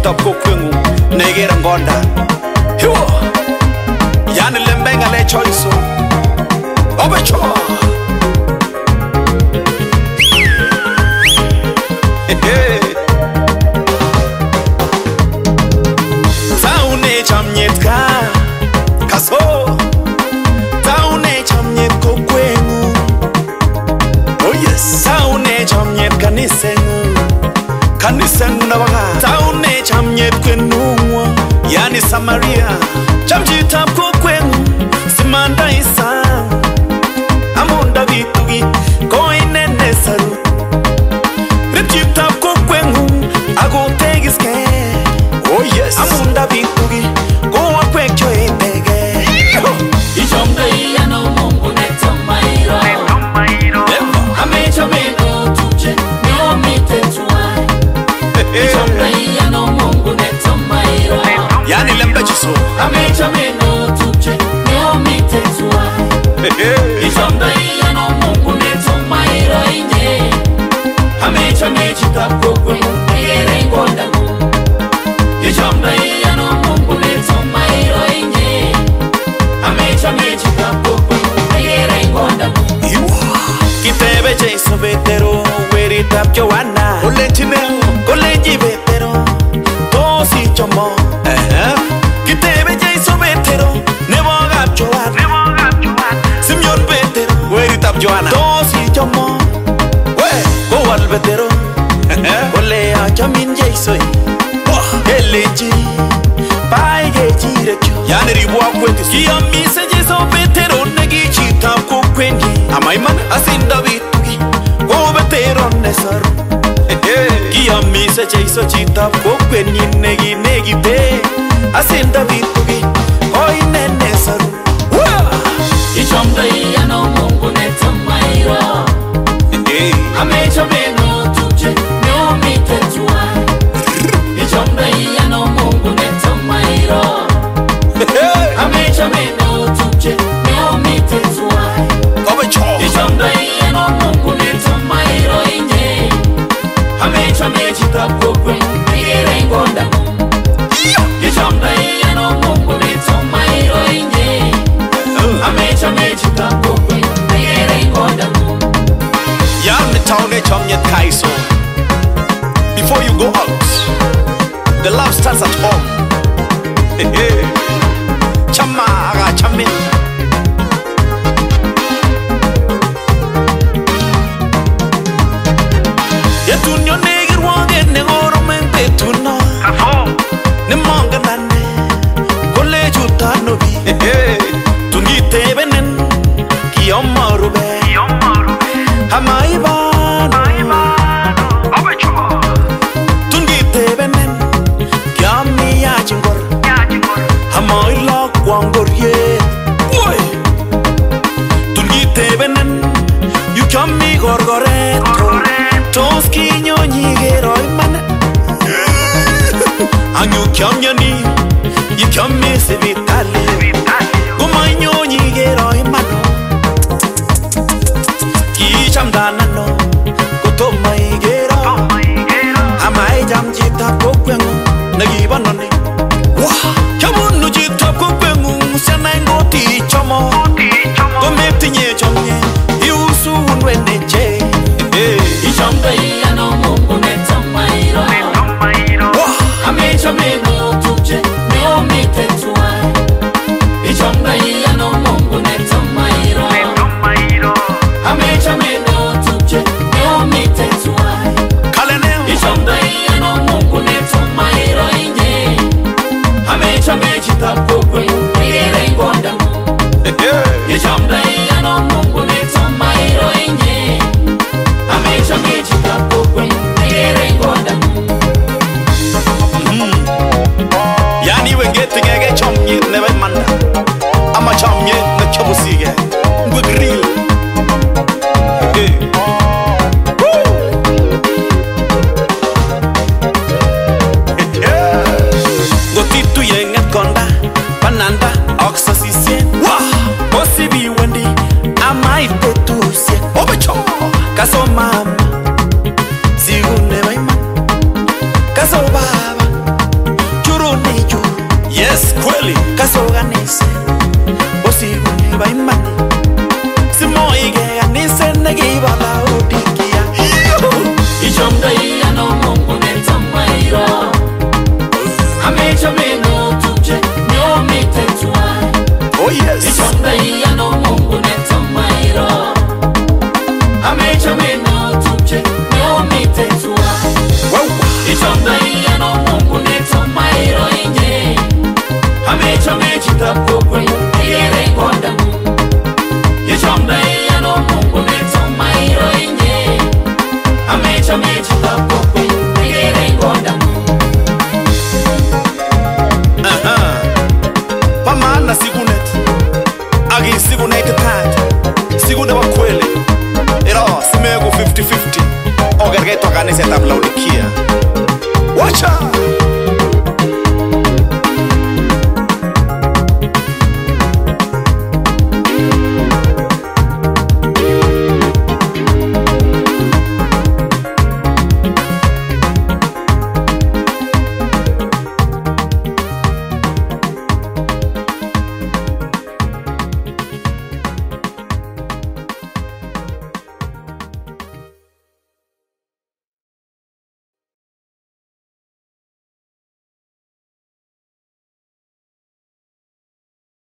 chitap kokwengu negere ngonda hiwo yani lembenga le choiso obecho taune chamnyet ka kaso taune chamnyet kokwengu oh yes taune chamnyet kanisengu na baga taune chamnyet kwenungwa yani Samaria chamjitap kokwengu simanda isa amunda bitugi koinene saru ripjitap kokwengu agotegiske oh yes amunda bitugi go akwekyo epege Ijomda iyano Mungu neto mairo Amecha meno tuche neo mite tuai Ijomda iyano Mungu neto mairo yani lemba chiso Amecha meno tuche neo mite tuai Ijomda iyano Mungu neto mairo inye Amecha mechitap kokwengu negere ngonda mu Ijomda iyano Mungu neto mairo inye Amecha mechitap kokwengu negere ngonda mu kitebe Jesu betero weritap Joanna kolenji betero tosi chomo kitebe Jesu betero nebogap Joanna Simeon betero weritap Joanna tosi chomo we kowal betero kole achamin Jesu eleji baige jirekyo yani ribwa kwetu kiamise Jesu betero negi chitap kokwendi amaiman asinda bitugi go betero nesar kiamise Jesu chitap kokwendi negi te asinda bitugi koine nesar Ijomda iyano Mungu neto mairo Amecha meno tuche neo mite tuai Ijomda iyano Mungu neto mairo Amecha meno tuche neo mite tuai kobecho Ijomda iyano Mungu neto mairo inye Amecha mechitap kokwengu negere ngonda mu Ijomda iyano Mungu neto mairo inye Amecha mechitap kokwengu negere ngonda mu yani taune chamnyet kaiso before you go out the love starts at home chama aga chamin yetunyo negirwoge negoromen betuno ne monganane kole chutanobi tungitebenen kiyomarube hamaiban tungitebenen kiami yachingor hamailok wangorye tungitebenen yukiami gorgoreto tos kinyonyigero iman anyukiamyani yukiami sibitali kumanyonyigero iman kichamdanano kotoma igero amai jam chitap kokwengu negibanoni kyabunu chitap kokwengu sianaingoti chomo kometinye chomye iusun weneche Ijomda iyano Mungu neto mairo Amecha meno tuche neo mite tuai Ijomda iyano Mungu neto mairo Amecha meno tuche neo mite tuai kaleneo Ijomda iyano Mungu neto mairo inye Amecha mechitap kokwengu negere ngonda mu Ijomda iyano Mungu neto mairo inye Amecha mechitap kokwengu negere ngonda mu yani wengetingege chomnyet nebe manda ama chomnyet nechobusige ngwigril ngotitu yenget konda pana kweli kasoganise osigune baimani simoige ganise negibala odikia ichomda iyano Mungu netamairo amecha meno tuje neomite tuai oh yes ichomda iyano Mungu netamairo amecha meno tuje neomite tuai wow ichomda iyano Mungu netamairo inye amecha mechita kokwe ire konda ichomda iyano Mungu netamairo inye amecha mechita kokwe